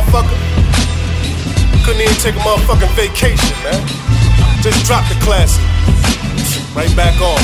motherfucker. Couldn't even take a motherfucking vacation, man. Just drop the classic. Right back on.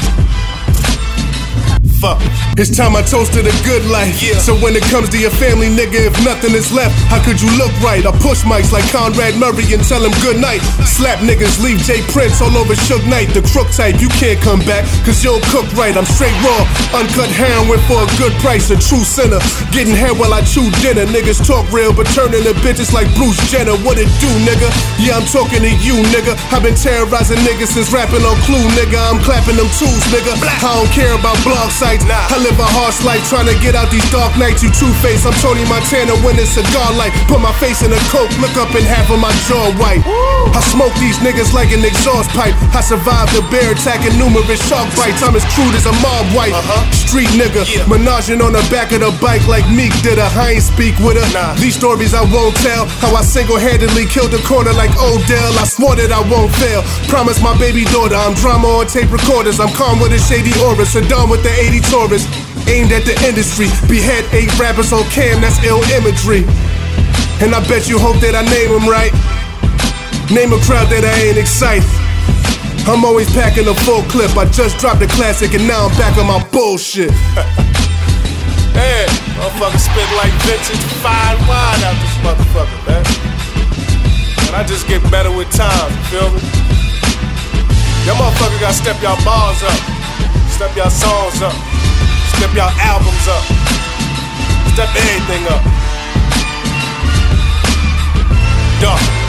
Fuck. It's time I toasted a good life. Yeah. So when it comes to your family, nigga, if nothing is left, how could you look right? I push mics like Conrad Murray and tell him good night. Slap niggas, leave Jay Prince all over Suge Knight. The crook type, you can't come back, cause you don't cook right. I'm straight raw, uncut heroin for a good price. A true sinner, getting hair while I chew dinner. Niggas talk real, but turning to bitches like Bruce Jenner. What it do, nigga? Yeah, I'm talking to you, nigga. I've been terrorizing niggas since rapping on Clue, nigga. I'm clapping them tools, nigga. I don't care about blog sites. I live a harsh life trying to get out these dark nights. You two-faced, I'm Tony Montana when it's cigar light. Put my face in a coke, look up and half of my jaw white. I smoke these niggas like an exhaust pipe. I survived a bear attack and numerous shark bites. I'm as crude as a mob wife. Street nigga, menaging on the back of the bike like Meek did her. I ain't speak with her. These stories I won't tell. How I single-handedly killed the corner like Odell. I swore that I won't fail. Promise my baby daughter I'm drama on tape recorders. I'm calm with a shady aura. Saddam with the 80 Taurus. Aimed at the industry, behead 8 rappers on cam, that's ill imagery. And I bet you hope that I name them right. Name a crowd that I ain't excited. I'm always packing a full clip. I just dropped a classic and now I'm back on my bullshit. Hey, motherfucker spit like vintage fine wine out this motherfucker, man. And I just get better with time, you feel me? Y'all motherfucker gotta step y'all bars up, step y'all songs up, step y'all albums up, step everything up. Duh.